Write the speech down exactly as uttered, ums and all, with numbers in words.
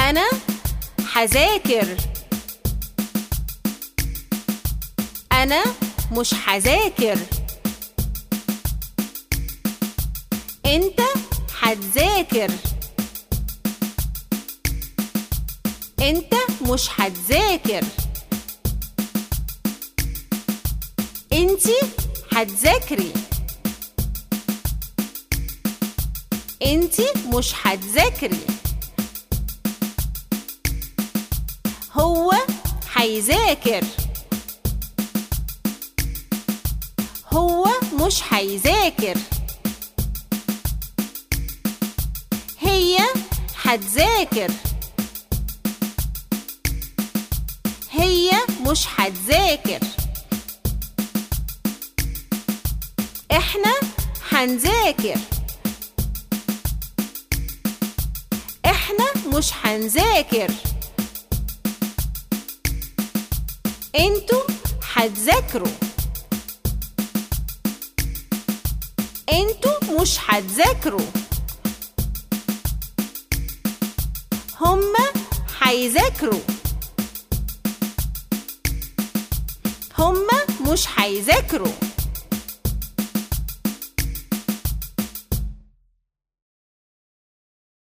أنا هذاكر. أنا مش هذاكر. أنت هتذاكر. أنت مش هتذاكر. أنتي هتذاكري. أنتي مش هتذاكري. هو هيذاكر. هو مش هيذاكر. هي هتذاكر. هي مش هتذاكر. احنا هنذاكر. احنا مش هنذاكر. انتوا هتذاكروا. انتوا مش هتذاكروا. هما هيذاكروا. هما مش هيذاكروا.